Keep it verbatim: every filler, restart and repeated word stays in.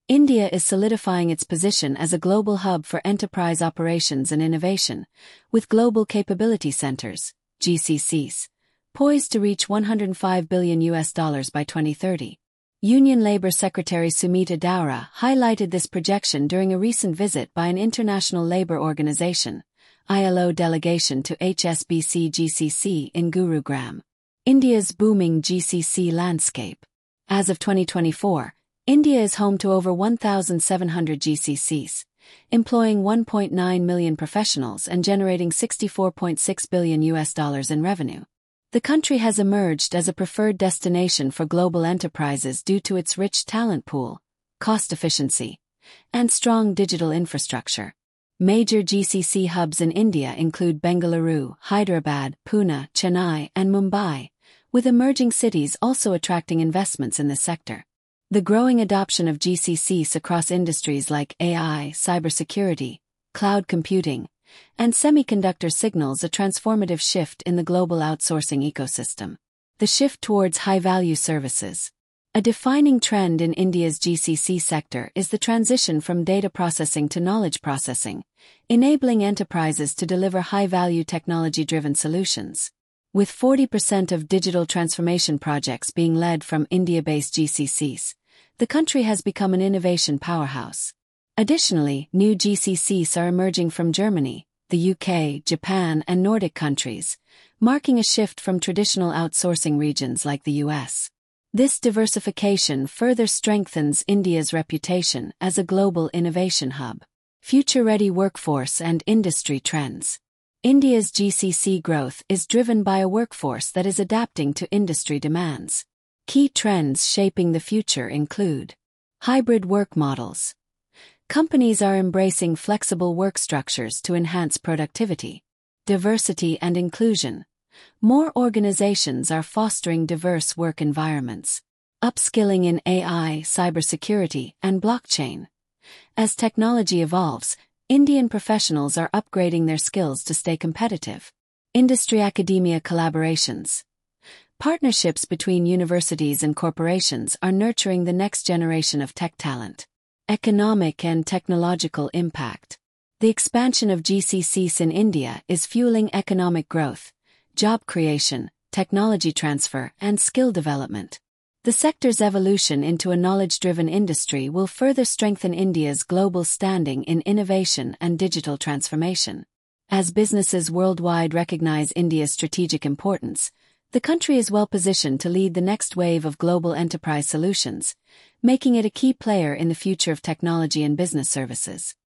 India is solidifying its position as a global hub for enterprise operations and innovation, with Global Capability Centers, G C Cs, poised to reach one hundred five billion U S dollars by twenty thirty. Union Labour Secretary Sumita Daura highlighted this projection during a recent visit by an international labour organization, I L O delegation to H S B C G C C in Gurugram. India's booming G C C landscape. As of twenty twenty-four, India is home to over one thousand seven hundred G C Cs, employing one point nine million professionals and generating sixty-four point six billion U S dollars in revenue. The country has emerged as a preferred destination for global enterprises due to its rich talent pool, cost efficiency, and strong digital infrastructure. Major G C C hubs in India include Bengaluru, Hyderabad, Pune, Chennai, and Mumbai, with emerging cities also attracting investments in this sector. The growing adoption of G C Cs across industries like A I, cybersecurity, cloud computing, and semiconductor signals a transformative shift in the global outsourcing ecosystem. The shift towards high-value services. A defining trend in India's G C C sector is the transition from data processing to knowledge processing, enabling enterprises to deliver high-value technology-driven solutions. With forty percent of digital transformation projects being led from India-based G C Cs, the country has become an innovation powerhouse. Additionally, new G C Cs are emerging from Germany, the U K, Japan, and Nordic countries, marking a shift from traditional outsourcing regions like the U S. This diversification further strengthens India's reputation as a global innovation hub. Future-ready workforce and industry trends. India's G C C growth is driven by a workforce that is adapting to industry demands. Key trends shaping the future include hybrid work models. Companies are embracing flexible work structures to enhance productivity. Diversity and inclusion. More organizations are fostering diverse work environments. Upskilling in A I, cybersecurity, and blockchain. As technology evolves, Indian professionals are upgrading their skills to stay competitive. Industry-academia collaborations. Partnerships between universities and corporations are nurturing the next generation of tech talent. Economic and technological impact. The expansion of G C Cs in India is fueling economic growth, job creation, technology transfer, and skill development. The sector's evolution into a knowledge-driven industry will further strengthen India's global standing in innovation and digital transformation. As businesses worldwide recognize India's strategic importance, the country is well positioned to lead the next wave of global enterprise solutions, making it a key player in the future of technology and business services.